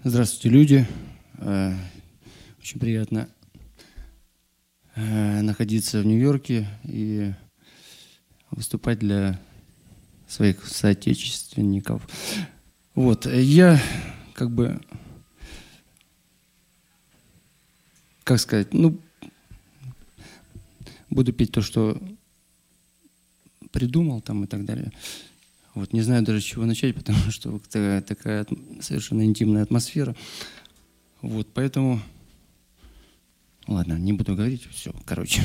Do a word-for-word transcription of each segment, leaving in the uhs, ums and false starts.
Здравствуйте, люди. Очень приятно находиться в Нью-Йорке и выступать для своих соотечественников. Вот, я как бы, как сказать, ну, буду петь то, что придумал там и так далее. Вот, не знаю даже, с чего начать, потому что такая, такая совершенно интимная атмосфера. Вот, поэтому... Ладно, не буду говорить, все, короче.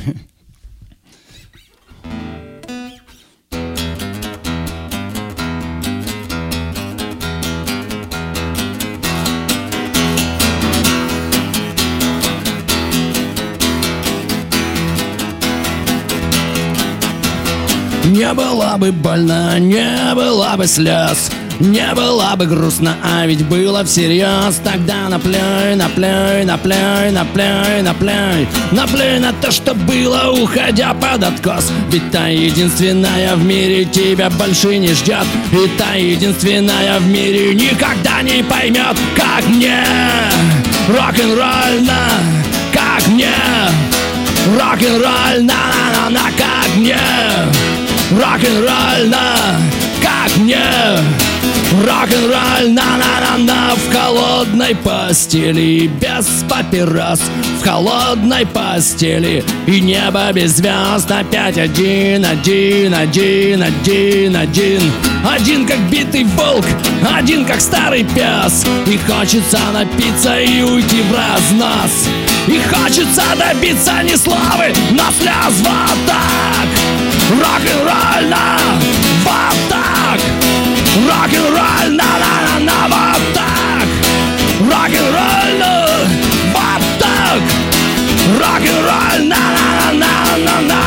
Не было бы больно, не было бы слез, не было бы грустно, а ведь было всерьез. Тогда наплюй, наплюй, наплюй, наплюй, наплюй, наплюй на то, что было, уходя под откос. Ведь та единственная в мире тебя больше не ждет, и та единственная в мире никогда не поймет, как мне рок-н-ролльно, как мне рок-н-ролльно, на-на-на, как мне рок-н-ролльно, как мне рок-н-ролльно, на-на-на, в холодной постели, без папирос, в холодной постели, и небо без звезд, опять один, один, один, один, один, один как битый волк, один как старый пес, и хочется напиться и уйти в разнос, и хочется добиться не славы, но слез. Вот так рок-н-ролльно, вот так рок-н-ролльно, на-на-на, вот так рок-н-ролльно, вот так рок-н-ролльно, на-на-на-на-на.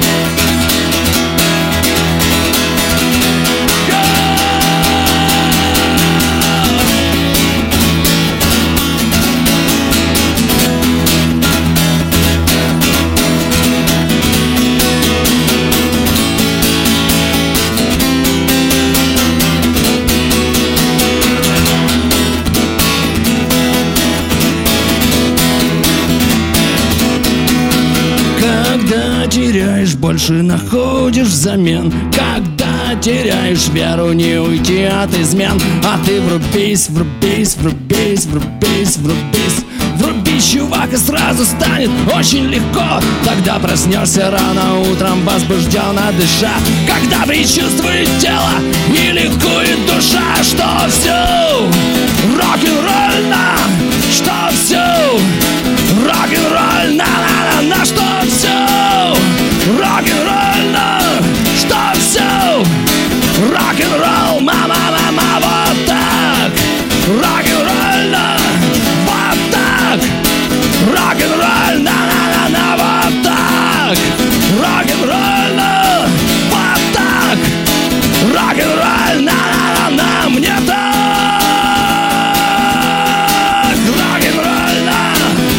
Теряешь, больше находишь взамен. Когда теряешь веру, не уйти от измен. А ты врубись, врубись, врубись, врубись, врубись, врубись, чувак, и сразу станет очень легко. Тогда проснешься рано утром, возбужденно дыша, когда предчувствует тело и ликует душа, что все рок-н-ролльно, что все рок-н-ролльно, на-на-на, что все рок-н-ролльно, что все рок-н-ролл, мама-мама, вот так рок-н-ролльно, вот так рок-н-ролльно, на-на-на, вот так рок-н-ролльно, вот так рок-н-ролльно, на-на-на, мне так рок-н-ролльно,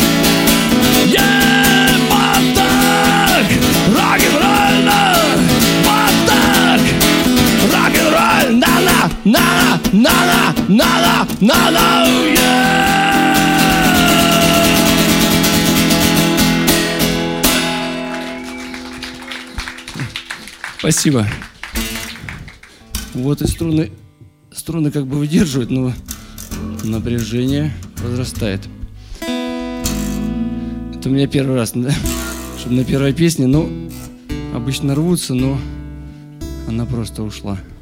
yeah, вот так рок-н-ролльно, вот так рок-н-ролльно, на-на, на-на, на-на, на-на, yeah. Спасибо. Вот и струны, струны как бы выдерживают, но напряжение возрастает. Это у меня первый раз, да? Чтобы на первой песне, ну, обычно рвутся, но она просто ушла.